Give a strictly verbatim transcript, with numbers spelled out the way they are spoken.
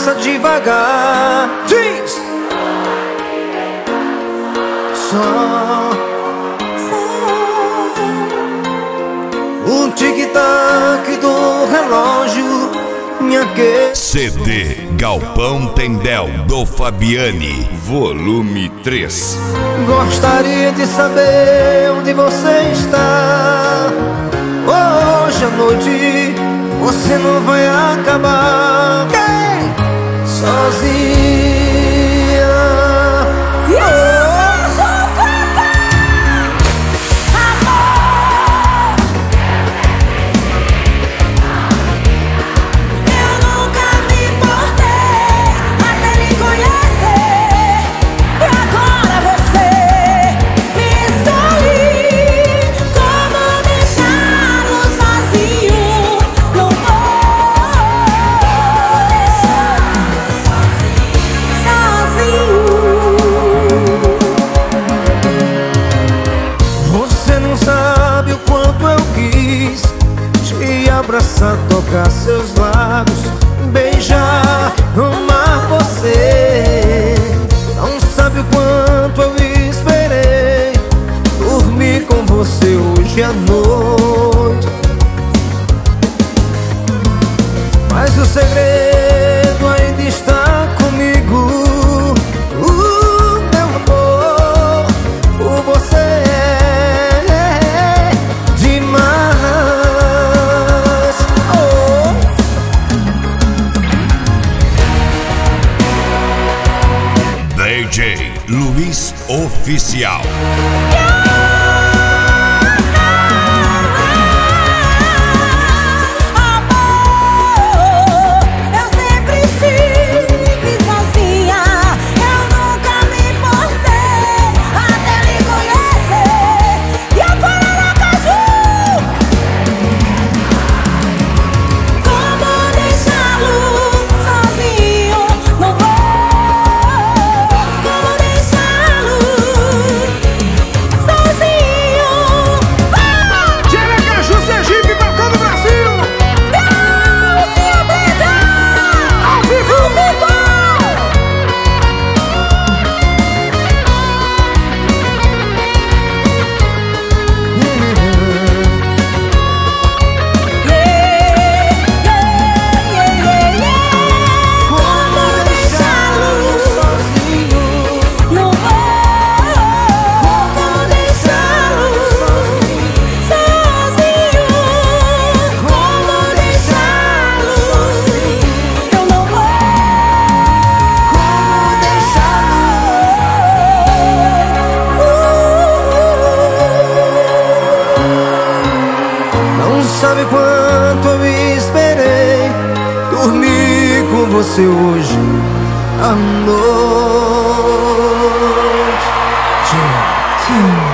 passa devagar. Diz! Só o tic-tac do relógio me aquece. C D Galpão Tendel do Fabiani, volume três. Gostaria de saber onde você está. Hoje à noite você não vai acabar sozinha. Abraçar, tocar seus lábios, beijar, amar você. Não sabe o quanto eu esperei dormir com você hoje à noite. Mas o segredo ainda está comigo. O meu amor por você é demais. D J Luiz Oficial. Sabe quanto eu esperei dormir com você hoje à noite.